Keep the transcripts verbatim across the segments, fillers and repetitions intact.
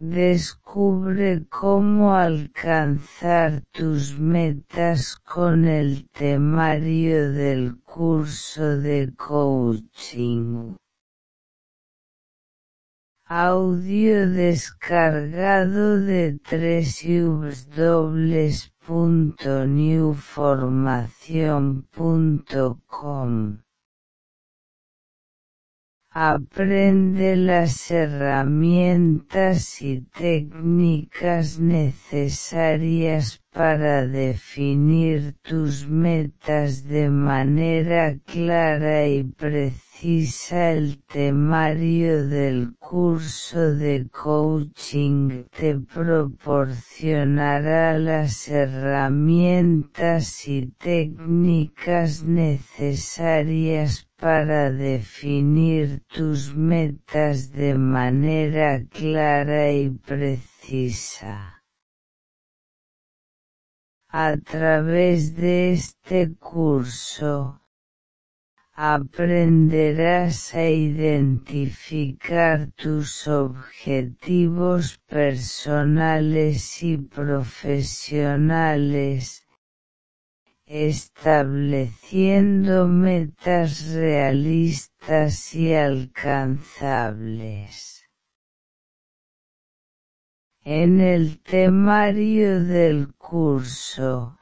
Descubre cómo alcanzar tus metas con el temario del curso de coaching. Audio descargado de w w w punto new formación punto com. Aprende las herramientas y técnicas necesarias para definir tus metas de manera clara y precisa. El temario del curso de coaching te proporcionará las herramientas y técnicas necesarias para definir tus metas de manera clara y precisa. A través de este curso, aprenderás a identificar tus objetivos personales y profesionales, estableciendo metas realistas y alcanzables. En el temario del curso,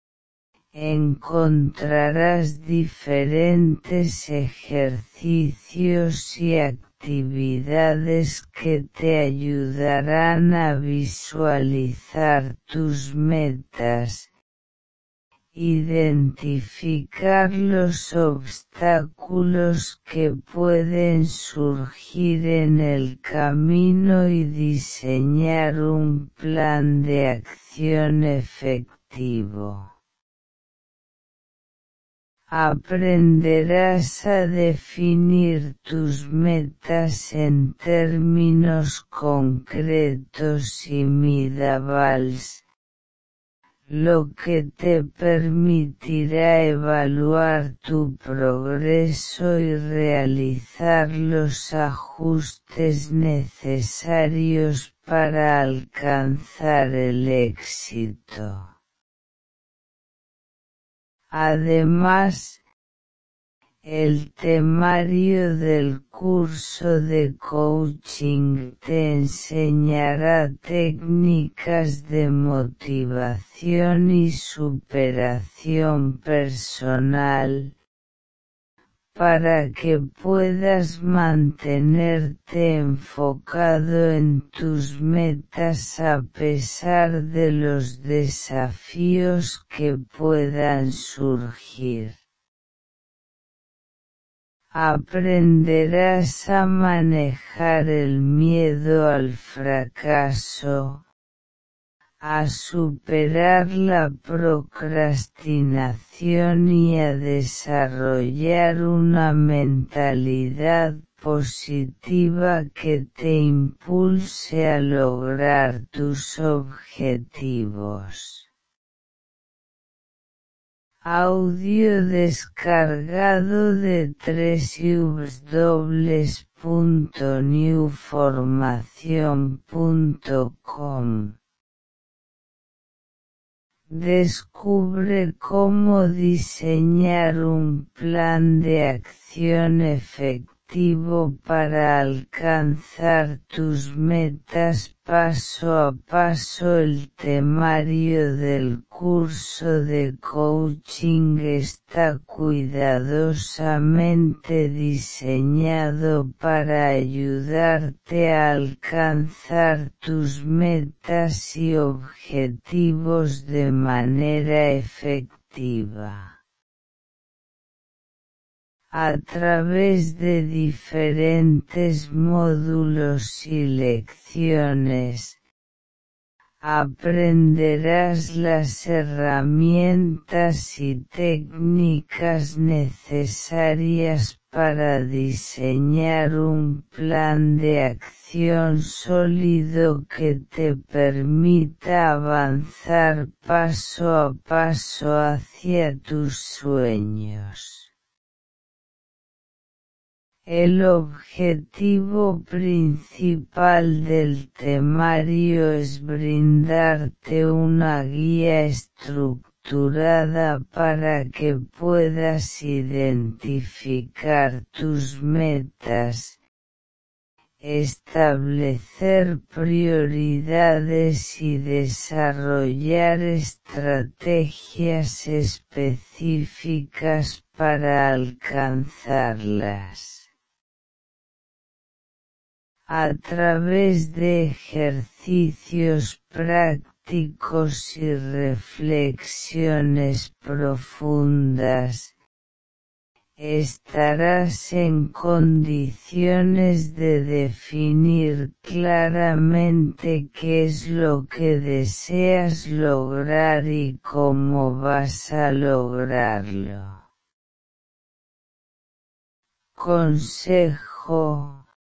encontrarás diferentes ejercicios y actividades que te ayudarán a visualizar tus metas, identificar los obstáculos que pueden surgir en el camino y diseñar un plan de acción efectivo. Aprenderás a definir tus metas en términos concretos y medibles, lo que te permitirá evaluar tu progreso y realizar los ajustes necesarios para alcanzar el éxito. Además, el temario del curso de coaching te enseñará técnicas de motivación y superación personal, para que puedas mantenerte enfocado en tus metas a pesar de los desafíos que puedan surgir. Aprenderás a manejar el miedo al fracaso, a superar la procrastinación y a desarrollar una mentalidad positiva que te impulse a lograr tus objetivos. Audio descargado de w w w punto new formación punto com. Descubre cómo diseñar un plan de acción efectivo para alcanzar tus metas paso a paso. El temario del curso de coaching está cuidadosamente diseñado para ayudarte a alcanzar tus metas y objetivos de manera efectiva. A través de diferentes módulos y lecciones, aprenderás las herramientas y técnicas necesarias para diseñar un plan de acción sólido que te permita avanzar paso a paso hacia tus sueños. El objetivo principal del temario es brindarte una guía estructurada para que puedas identificar tus metas, establecer prioridades y desarrollar estrategias específicas para alcanzarlas. A través de ejercicios prácticos y reflexiones profundas, estarás en condiciones de definir claramente qué es lo que deseas lograr y cómo vas a lograrlo. Consejo: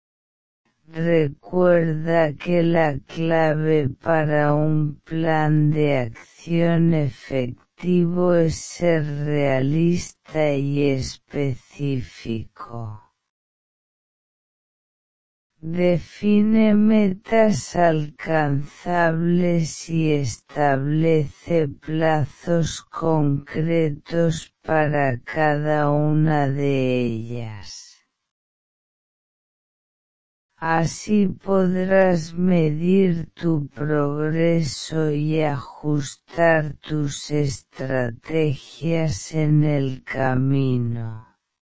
recuerda que la clave para un plan de acción efectivo es ser realista y específico. Define metas alcanzables y establece plazos concretos para cada una de ellas. Así podrás medir tu progreso y ajustar tus estrategias en el camino.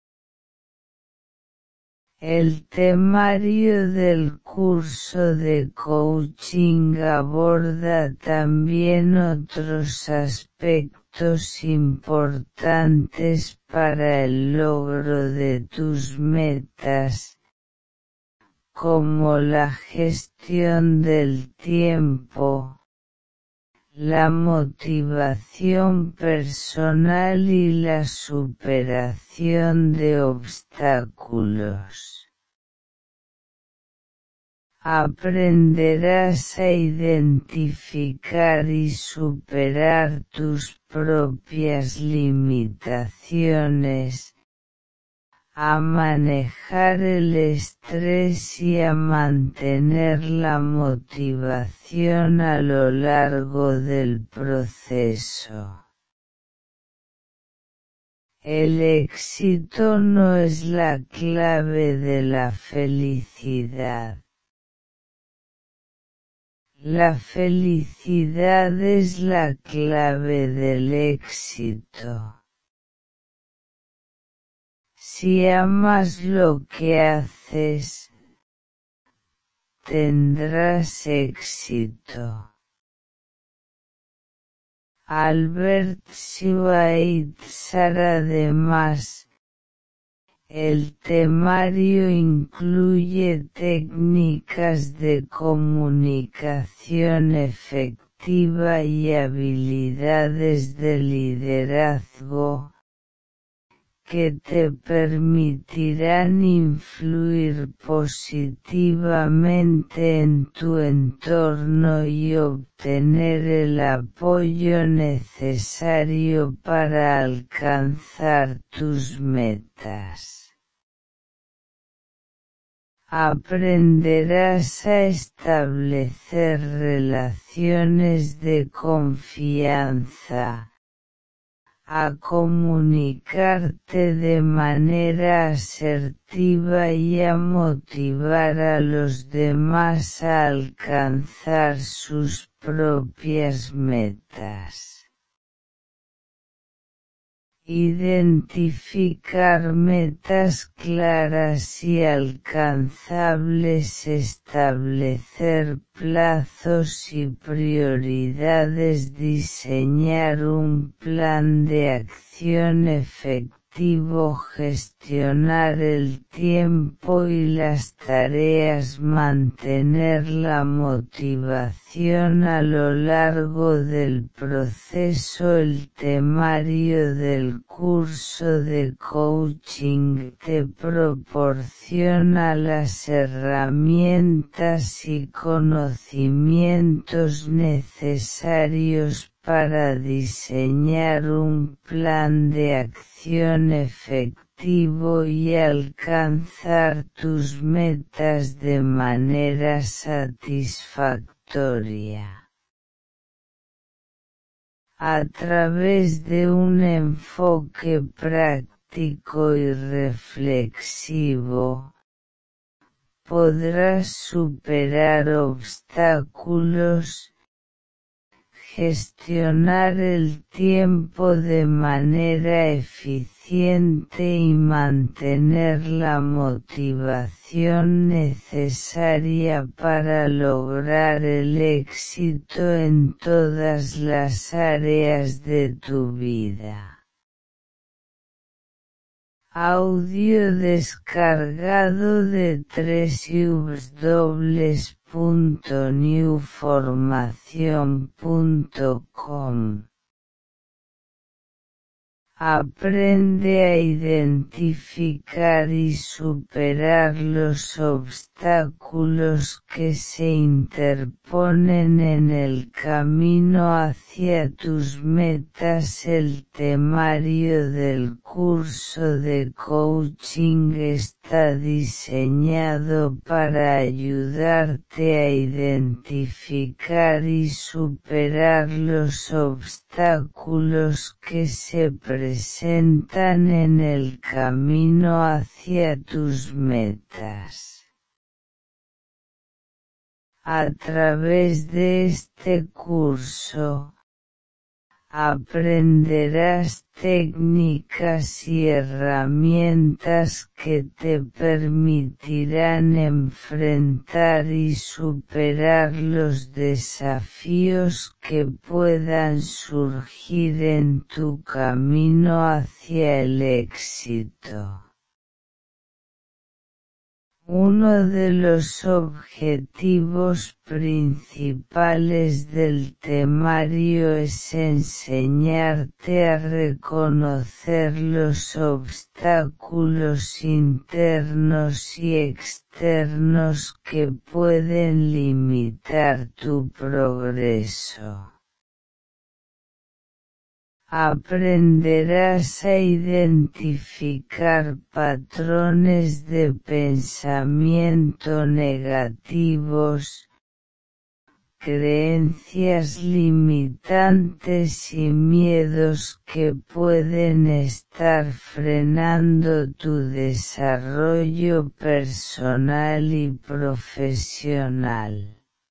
El temario del curso de coaching aborda también otros aspectos importantes para el logro de tus metas, como la gestión del tiempo, la motivación personal y la superación de obstáculos. Aprenderás a identificar y superar tus propias limitaciones, a manejar el estrés y a mantener la motivación a lo largo del proceso. El éxito no es la clave de la felicidad. La felicidad es la clave del éxito. Si amas lo que haces, tendrás éxito. Albert Schweitzer. Además, el temario incluye técnicas de comunicación efectiva y habilidades de liderazgo, que te permitirán influir positivamente en tu entorno y obtener el apoyo necesario para alcanzar tus metas. Aprenderás a establecer relaciones de confianza, a comunicarte de manera asertiva y a motivar a los demás a alcanzar sus propias metas. Identificar metas claras y alcanzables, establecer plazos y prioridades, diseñar un plan de acción efectivo, gestionar el tiempo y las tareas, mantener la motivación a lo largo del proceso. El temario del curso de coaching te proporciona las herramientas y conocimientos necesarios para diseñar un plan de acción efectivo efectivo y alcanzar tus metas de manera satisfactoria. A través de un enfoque práctico y reflexivo, podrás superar obstáculos, gestionar el tiempo de manera eficiente y mantener la motivación necesaria para lograr el éxito en todas las áreas de tu vida. Audio descargado de doble u doble u doble u punto new formación punto com. Aprende a identificar y superar los obstáculos que se interponen en el camino hacia tus metas. El temario del curso de coaching está diseñado para ayudarte a identificar y superar los obstáculos que se presentan presentan en el camino hacia tus metas. A través de este curso, aprenderás técnicas y herramientas que te permitirán enfrentar y superar los desafíos que puedan surgir en tu camino hacia el éxito. Uno de los objetivos principales del temario es enseñarte a reconocer los obstáculos internos y externos que pueden limitar tu progreso. Aprenderás a identificar patrones de pensamiento negativos, creencias limitantes y miedos que pueden estar frenando tu desarrollo personal y profesional.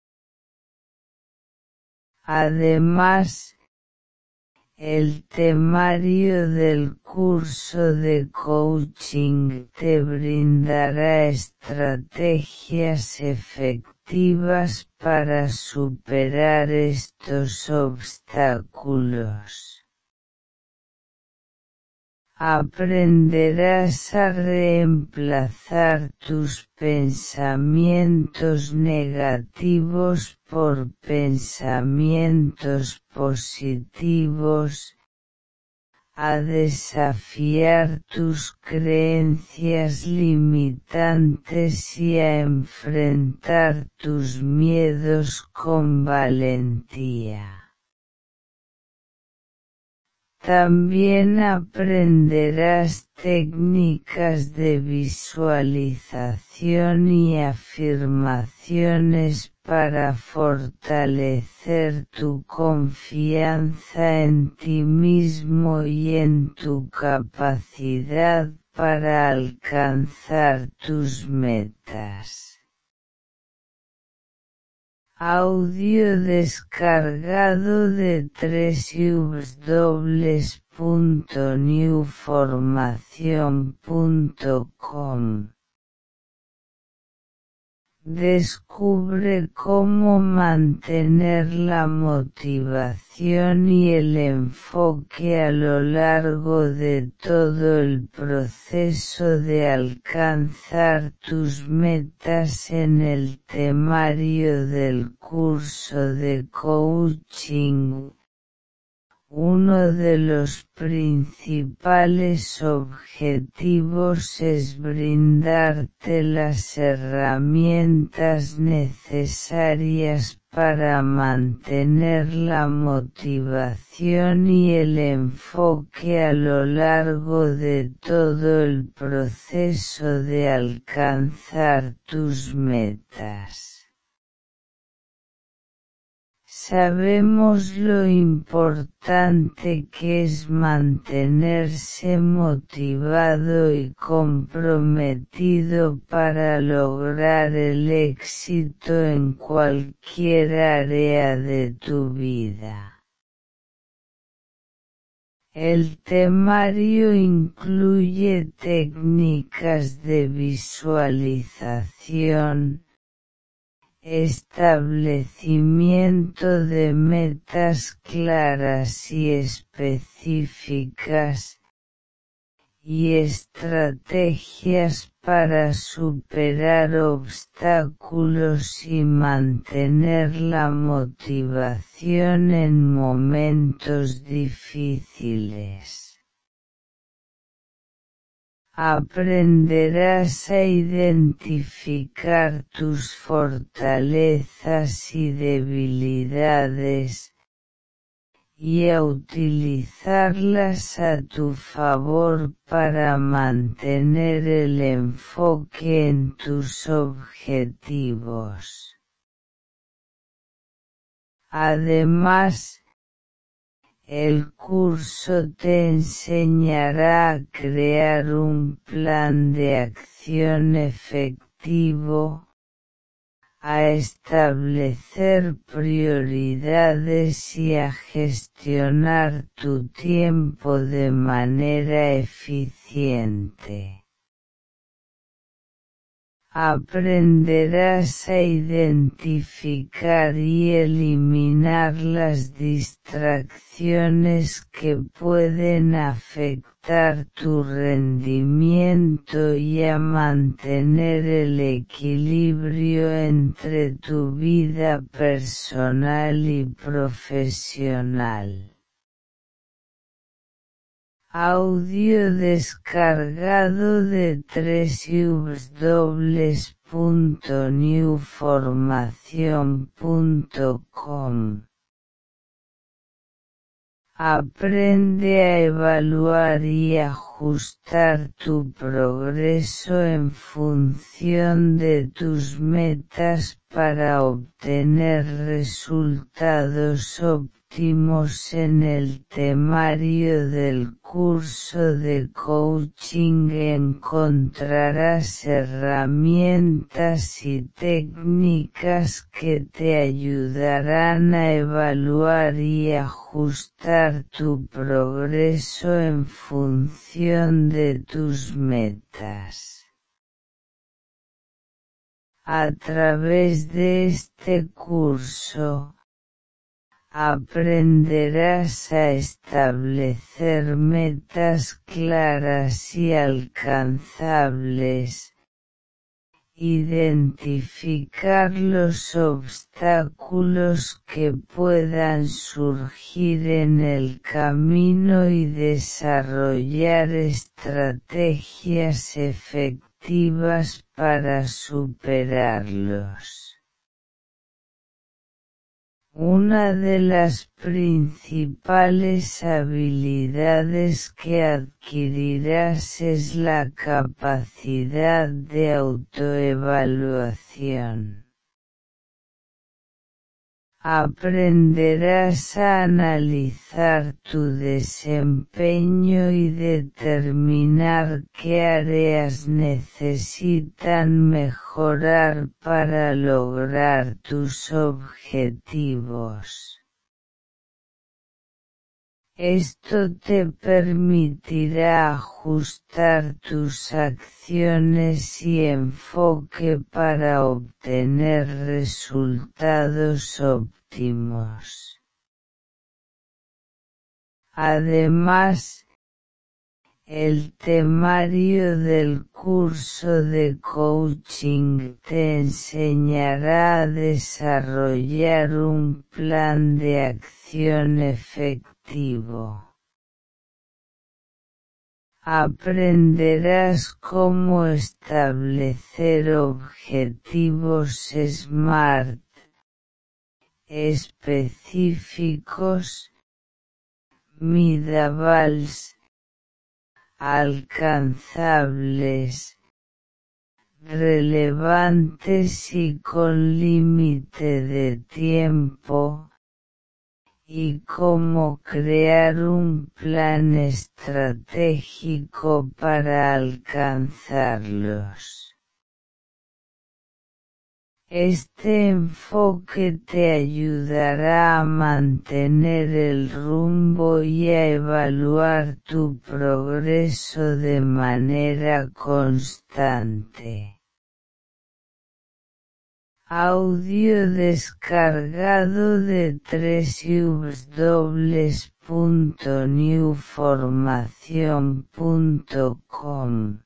Además, el temario del curso de coaching te brindará estrategias efectivas para superar estos obstáculos. Aprenderás a reemplazar tus pensamientos negativos por pensamientos positivos, a desafiar tus creencias limitantes y a enfrentar tus miedos con valentía. También aprenderás técnicas de visualización y afirmaciones para fortalecer tu confianza en ti mismo y en tu capacidad para alcanzar tus metas. Audio descargado de doble u doble u doble u punto new formación punto com. Descubre cómo mantener la motivación y el enfoque a lo largo de todo el proceso de alcanzar tus metas en el temario del curso de coaching. Uno de los principales objetivos es brindarte las herramientas necesarias para mantener la motivación y el enfoque a lo largo de todo el proceso de alcanzar tus metas. Sabemos lo importante que es mantenerse motivado y comprometido para lograr el éxito en cualquier área de tu vida. El temario incluye técnicas de visualización, establecimiento de metas claras y específicas, y estrategias para superar obstáculos y mantener la motivación en momentos difíciles. Aprenderás a identificar tus fortalezas y debilidades, y a utilizarlas a tu favor para mantener el enfoque en tus objetivos. Además, el curso te enseñará a crear un plan de acción efectivo, a establecer prioridades y a gestionar tu tiempo de manera eficiente. Aprenderás a identificar y eliminar las distracciones que pueden afectar tu rendimiento y a mantener el equilibrio entre tu vida personal y profesional. Audio descargado de doble u doble u doble u punto new formación punto com. Aprende a evaluar y ajustar tu progreso en función de tus metas para obtener resultados óptimos en el temario del curso de coaching. Encontrarás herramientas y técnicas que te ayudarán a evaluar y ajustar tu progreso en función de tus metas. A través de este curso, aprenderás a establecer metas claras y alcanzables, identificar los obstáculos que puedan surgir en el camino y desarrollar estrategias efectivas para superarlos. Una de las principales habilidades que adquirirás es la capacidad de autoevaluación. Aprenderás a analizar tu desempeño y determinar qué áreas necesitan mejorar para lograr tus objetivos. Esto te permitirá ajustar tus acciones y enfoque para obtener resultados óptimos. Además, el temario del curso de coaching te enseñará a desarrollar un plan de acción efectivo efectivo. Aprenderás cómo establecer objetivos SMART, específicos, medibles, alcanzables, relevantes y con límite de tiempo, y cómo crear un plan estratégico para alcanzarlos. Este enfoque te ayudará a mantener el rumbo y a evaluar tu progreso de manera constante. Audio descargado de doble u doble u doble u punto new formación punto com.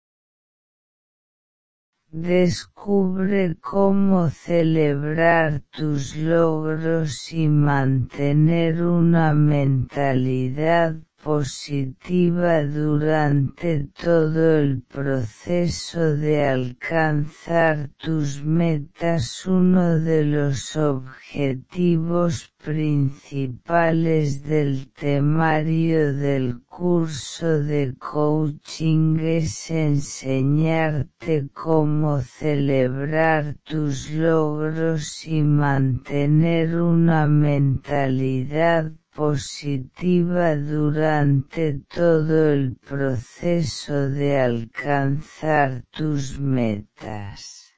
Descubre cómo celebrar tus logros y mantener una mentalidad positiva durante todo el proceso de alcanzar tus metas. Uno de los objetivos principales del temario del curso de coaching es enseñarte cómo celebrar tus logros y mantener una mentalidad positiva durante todo el proceso de alcanzar tus metas.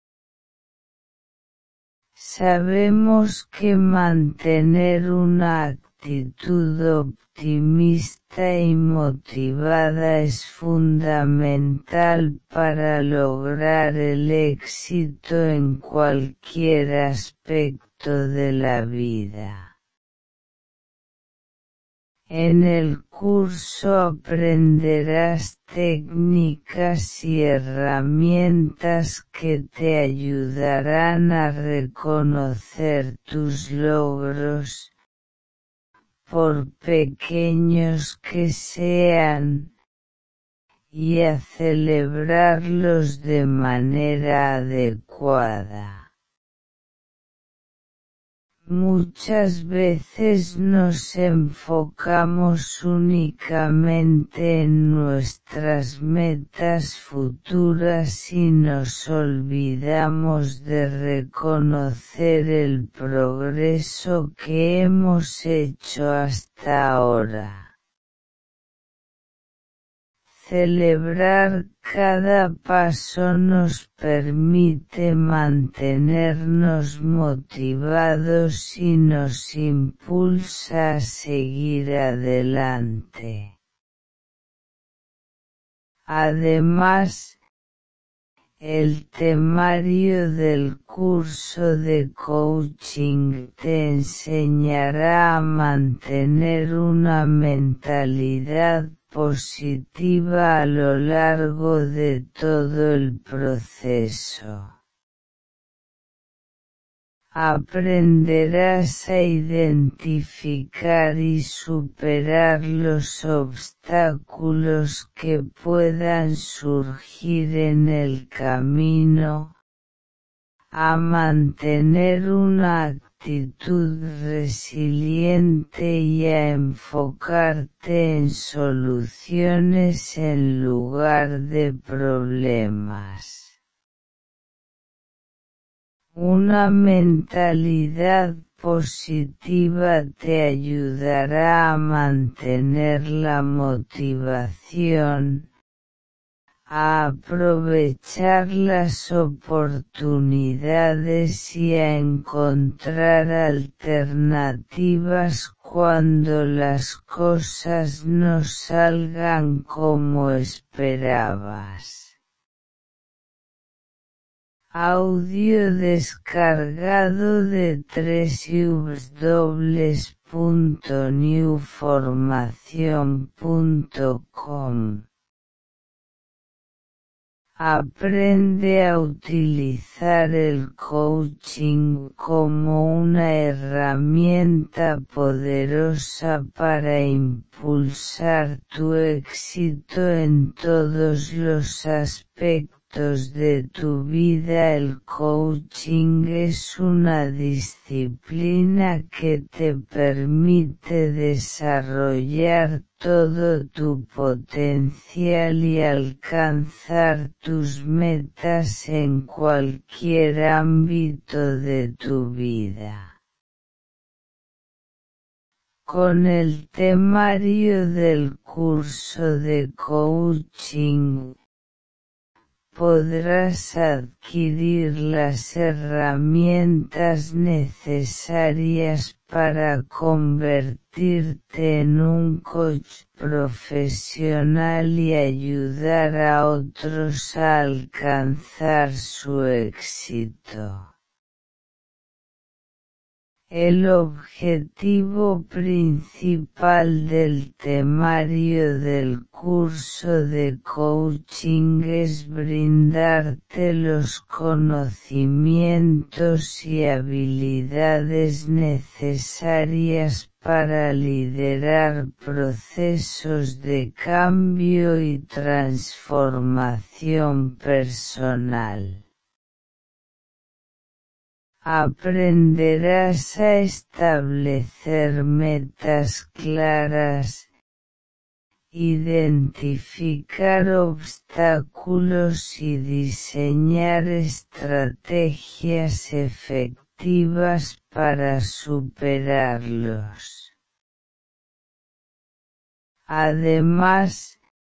Sabemos que mantener una actitud optimista y motivada es fundamental para lograr el éxito en cualquier aspecto de la vida. En el curso aprenderás técnicas y herramientas que te ayudarán a reconocer tus logros, por pequeños que sean, y a celebrarlos de manera adecuada. Muchas veces nos enfocamos únicamente en nuestras metas futuras y nos olvidamos de reconocer el progreso que hemos hecho hasta ahora. Celebrar cada paso nos permite mantenernos motivados y nos impulsa a seguir adelante. Además, el temario del curso de coaching te enseñará a mantener una mentalidad positiva a lo largo de todo el proceso. Aprenderás a identificar y superar los obstáculos que puedan surgir en el camino, a mantener una actitud resiliente y a enfocarte en soluciones en lugar de problemas. Una mentalidad positiva te ayudará a mantener la motivación, a aprovechar las oportunidades y a encontrar alternativas cuando las cosas no salgan como esperabas. Audio descargado de doble u doble u doble u punto new formación punto com. Aprende a utilizar el coaching como una herramienta poderosa para impulsar tu éxito en todos los aspectos de tu vida. El coaching es una disciplina que te permite desarrollar todo tu potencial y alcanzar tus metas en cualquier ámbito de tu vida. Con el temario del curso de coaching, podrás adquirir las herramientas necesarias para convertirte en un coach profesional y ayudar a otros a alcanzar su éxito. El objetivo principal del temario del curso de coaching es brindarte los conocimientos y habilidades necesarias para liderar procesos de cambio y transformación personal. Aprenderás a establecer metas claras, identificar obstáculos y diseñar estrategias efectivas para superarlos. Además,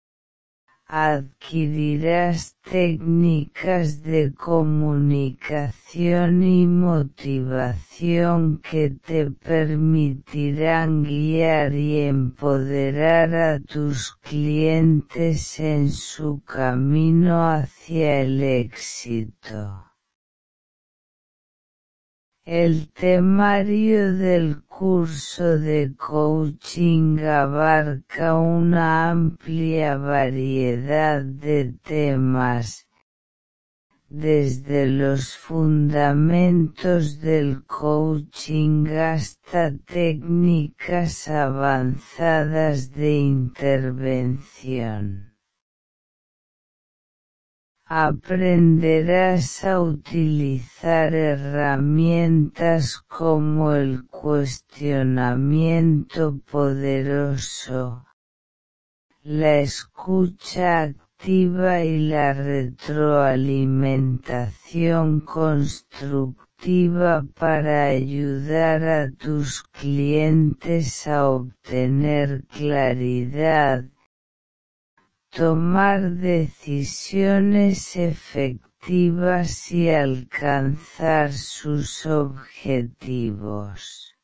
adquirirás técnicas de comunicación y motivación que te permitirán guiar y empoderar a tus clientes en su camino hacia el éxito. El temario del curso de coaching abarca una amplia variedad de temas, desde los fundamentos del coaching hasta técnicas avanzadas de intervención. Aprenderás a utilizar herramientas como el cuestionamiento poderoso, la escucha activa y la retroalimentación constructiva para ayudar a tus clientes a obtener claridad, tomar decisiones efectivas y alcanzar sus objetivos.